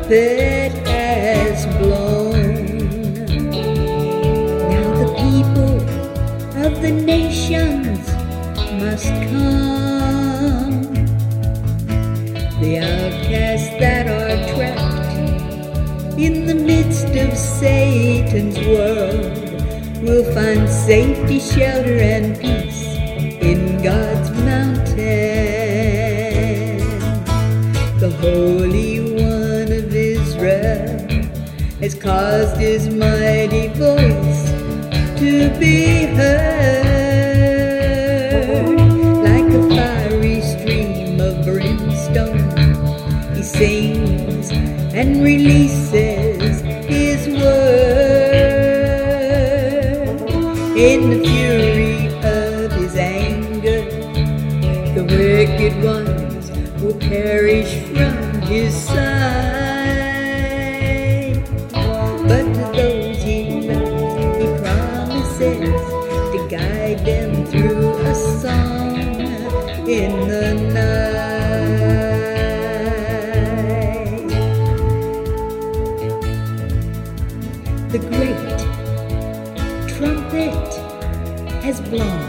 trumpet has blown. Now the people of the nations must come. The outcasts that are trapped in the midst of Satan's world will find safety, shelter, and peace in God's mountain. The Holy One of Israel has caused His mighty voice to be heard. Like a fiery stream of brimstone, He sings and releases His word. In the fury of His anger, the wicked ones will perish from His sight. But to those He loves, He promises to guide them through a song in the night. The great trumpet has blown.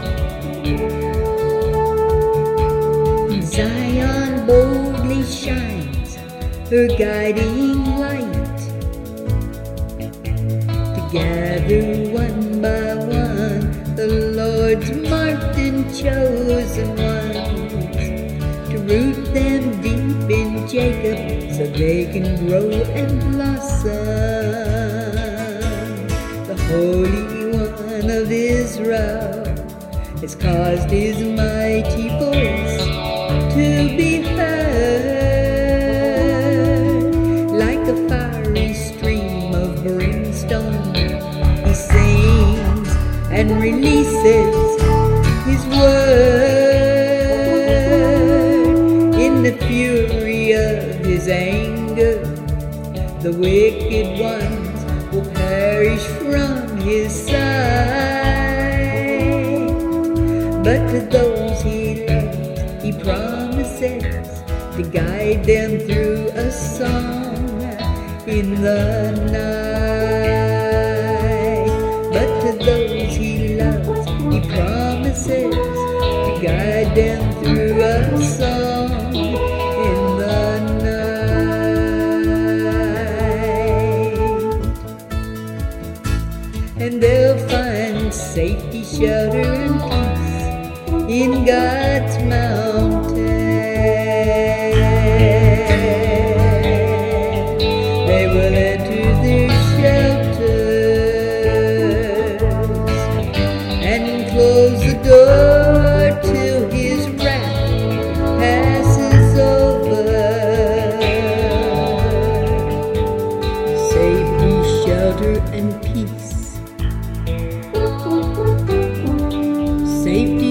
Zion boldly shines her guiding light. Together one by one, the Lord's marked and chosen ones, to root them deep in Jacob so they can grow and blossom. The Holy One of Israel has caused His mighty voice to be heard. Like a fiery stream of brimstone, He sings and releases His word. In the fury of His anger, the wicked ones will perish from His sight. But to those He loves, He promises to guide them through a song in the night. But to those He loves, He promises to guide them through a song in the night. And they'll find safety, shelter, and peace in God's mountain. They will enter their shelters and close the door till His wrath passes over. Safety, shelter, and peace. Safety,